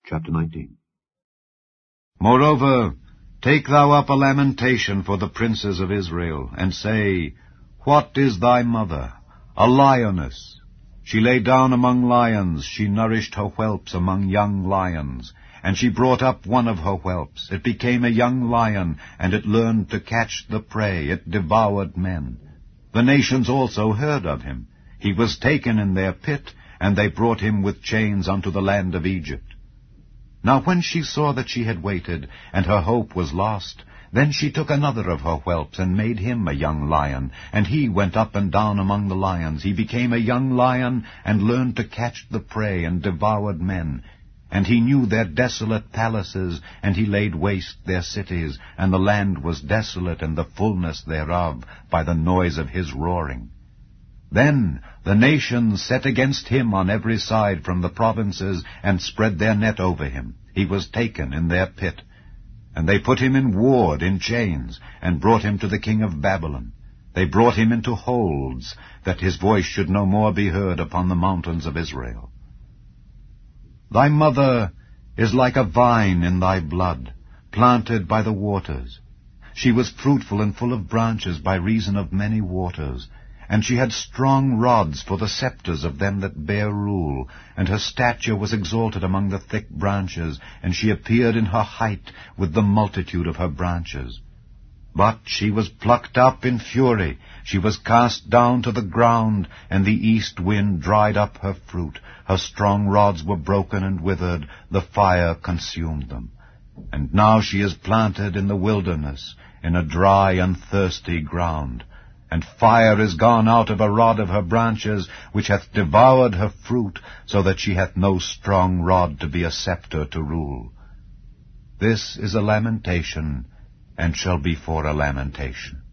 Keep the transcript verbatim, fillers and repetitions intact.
Chapter nineteen. Moreover, take thou up a lamentation for the princes of Israel, and say, What is thy mother? A lioness. She lay down among lions, she nourished her whelps among young lions. And she brought up one of her whelps. It became a young lion, and it learned to catch the prey. It devoured men. The nations also heard of him. He was taken in their pit, and they brought him with chains unto the land of Egypt. Now when she saw that she had waited, and her hope was lost, then she took another of her whelps, and made him a young lion. And he went up and down among the lions. He became a young lion, and learned to catch the prey, and devoured men. And he knew their desolate palaces, and he laid waste their cities, and the land was desolate, and the fullness thereof, by the noise of his roaring. Then the nations set against him on every side from the provinces, and spread their net over him. He was taken in their pit. And they put him in ward, in chains, and brought him to the king of Babylon. They brought him into holds, that his voice should no more be heard upon the mountains of Israel. Thy mother is like a vine in thy blood, planted by the waters. She was fruitful and full of branches by reason of many waters. And she had strong rods for the scepters of them that bear rule. And her stature was exalted among the thick branches, and she appeared in her height with the multitude of her branches. But she was plucked up in fury, she was cast down to the ground, and the east wind dried up her fruit. Her strong rods were broken and withered, the fire consumed them. And now she is planted in the wilderness, in a dry and thirsty ground. And fire is gone out of a rod of her branches, which hath devoured her fruit, so that she hath no strong rod to be a scepter to rule. This is a lamentation, and shall be for a lamentation.